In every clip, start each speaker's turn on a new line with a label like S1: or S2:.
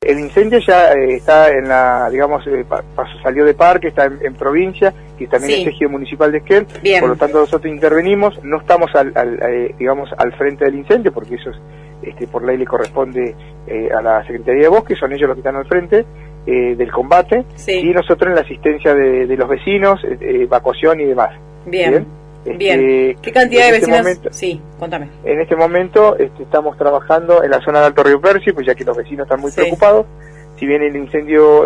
S1: El incendio ya está en la, digamos, salió de Parque, está en provincia, que también es ejido municipal de Esquel. Bien. Por lo tanto nosotros intervenimos, no estamos digamos, al frente del incendio, porque eso es, por ley le corresponde a la Secretaría de Bosque, son ellos los que están al frente del combate, y nosotros en la asistencia de los vecinos, evacuación y demás.
S2: Bien. Bien. ¿Qué cantidad de vecinos? Sí, contame.
S1: En este momento estamos trabajando en la zona de Alto Río Percy, pues ya que los vecinos están muy preocupados. Si bien el incendio,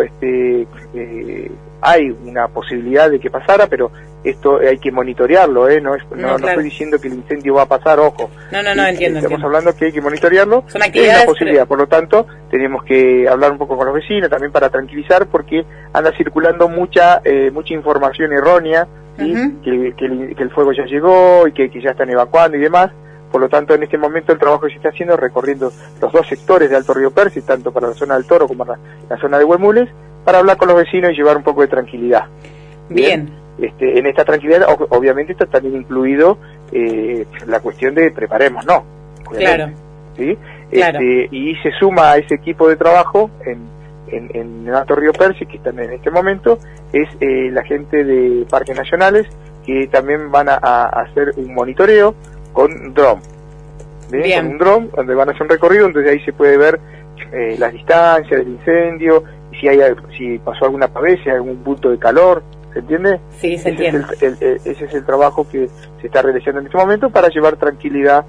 S1: hay una posibilidad de que pasara, pero esto hay que monitorearlo, no estoy diciendo que el incendio va a pasar, ojo.
S2: No, entiendo.
S1: Estamos hablando que hay que monitorearlo.
S2: Son actividades.
S1: Es una posibilidad, por lo tanto, tenemos que hablar un poco con los vecinos también para tranquilizar, porque anda circulando mucha información errónea. ¿Sí? Que el fuego ya llegó y que ya están evacuando y demás. Por lo tanto, en este momento el trabajo que se está haciendo recorriendo los dos sectores de Alto Río Percy, tanto para la zona del Toro como la zona de Huemules, para hablar con los vecinos y llevar un poco de tranquilidad.
S2: Bien.
S1: En esta tranquilidad, obviamente, está también incluido la cuestión de preparémonos, ¿no?
S2: Claro.
S1: ¿Sí? Claro. Y se suma a ese equipo de trabajo en Alto Río Percy, que están en este momento, es la gente de Parques Nacionales, que también van a hacer un monitoreo con dron. Bien. Con un dron, donde van a hacer un recorrido, donde ahí se puede ver las distancias del incendio, si pasó alguna pavesa, algún punto de calor, ¿se entiende?
S2: Sí, se entiende.
S1: Ese es el trabajo que se está realizando en este momento para llevar tranquilidad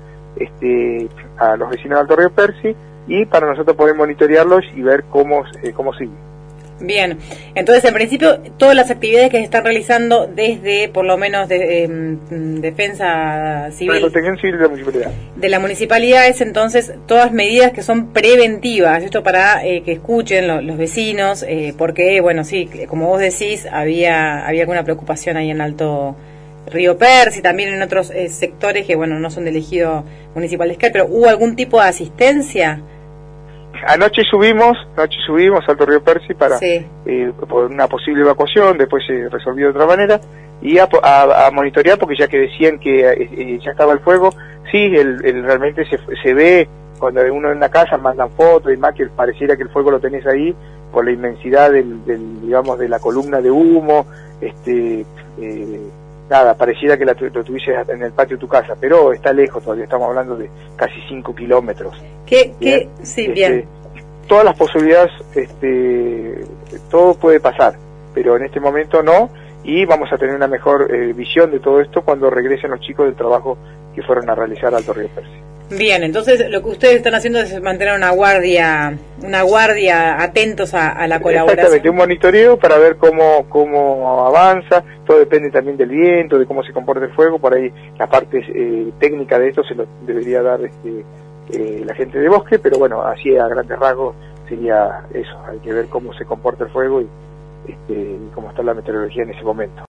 S1: a los vecinos de Alto Río Percy, y para nosotros poder monitorearlos y ver cómo sigue.
S2: Bien, entonces en principio todas las actividades que se están realizando desde por lo menos defensa civil,
S1: protección civil
S2: de la municipalidad es entonces todas medidas que son preventivas, esto para que escuchen los vecinos, porque bueno, sí, como vos decís, había alguna preocupación ahí en Alto Río Percy, también en otros sectores que bueno, no son del ejido municipal de Esquel, pero ¿hubo algún tipo de asistencia?
S1: Anoche subimos a Alto Río Percy para por una posible evacuación, después se resolvió de otra manera, y a monitorear, porque ya que decían que ya estaba el fuego, sí, realmente se ve cuando uno en una casa mandan fotos y más, que pareciera que el fuego lo tenés ahí por la inmensidad digamos, de la columna de humo, nada, pareciera que lo tuvieses en el patio de tu casa, pero está lejos todavía, estamos hablando de casi 5 kilómetros.
S2: Sí, bien.
S1: Todas las posibilidades, todo puede pasar, pero en este momento no, y vamos a tener una mejor visión de todo esto cuando regresen los chicos del trabajo que fueron a realizar a Alto Río Percy.
S2: Bien, entonces lo que ustedes están haciendo es mantener una guardia atentos a la colaboración.
S1: Exactamente, un monitoreo para ver cómo avanza, todo depende también del viento, de cómo se comporta el fuego, por ahí la parte técnica de esto se lo debería dar la gente de bosque, pero bueno, así a grandes rasgos sería eso, hay que ver cómo se comporta el fuego y cómo está la meteorología en ese momento.